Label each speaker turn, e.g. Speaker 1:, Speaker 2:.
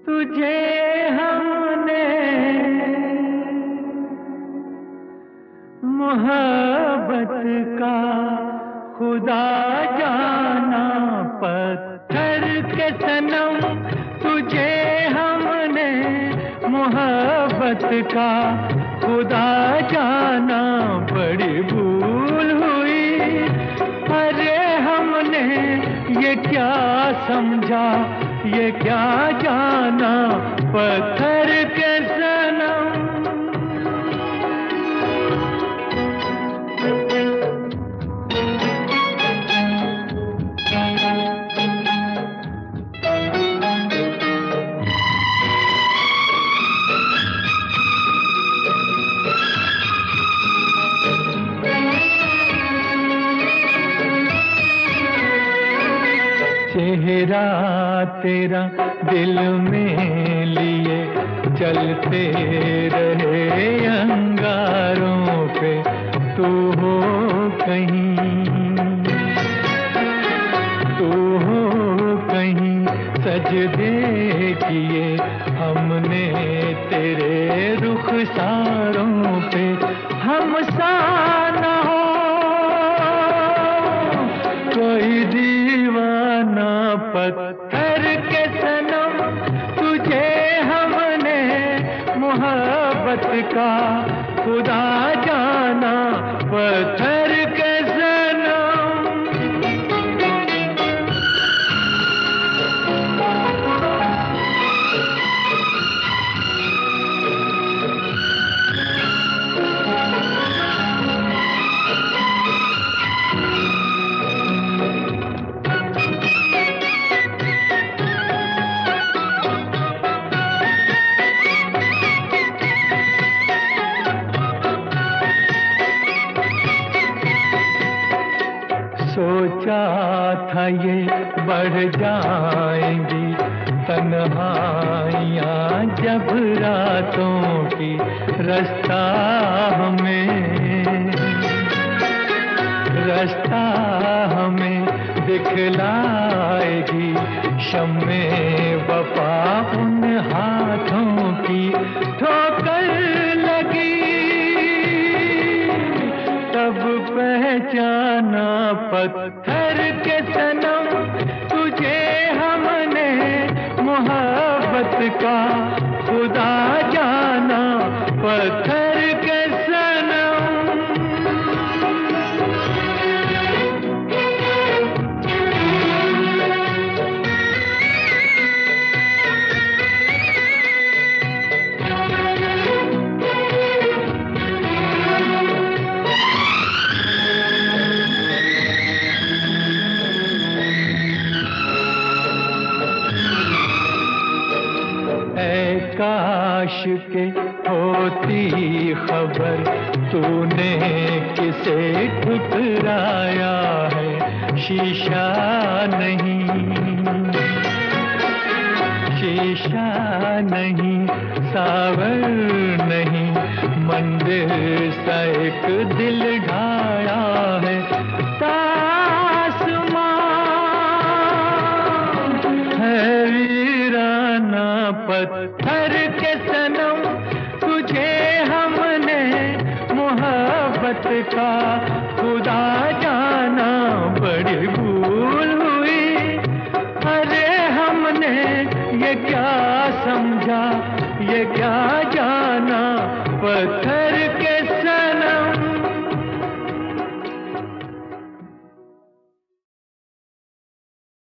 Speaker 1: तुझे हमने मोहब्बत का खुदा जाना, पत्थर के सनम तुझे हमने मोहब्बत का खुदा जाना। बड़ी भूल हुई, अरे हमने ये क्या समझा, ये क्या जाना, पत्थर के सनम। चेहरा तेरा दिल में लिए चलते रहे अंगारों पे, तू हो कहीं, तू हो कहीं। सजदे किए हमने तेरे रुखसारों पे, हम सा न हो कोई दीवाना, पत्थर के सनम तुझे हमने मोहब्बत का खुदा जाना, पत्थर के सनम। सोचा था ये बढ़ जाएंगी तन्हाइयाँ जब रातों की, रास्ता हमें दिखलाएगी शम्मे वफा उन हाथों की। ठोकर लगी तब पहचाना, पत्थर के सनम तुझे हमने मोहब्बत का खुदा जाना, पत्थर के सनम। काश के होती खबर तूने किसे ठुकराया है, शीशा नहीं, सावर नहीं, मंदिर सा एक दिल ढाया है। पत्थर के सनम तुझे हमने मोहब्बत का खुदा जाना। बड़ी भूल हुई, अरे हमने ये क्या समझा, ये क्या जाना, पत्थर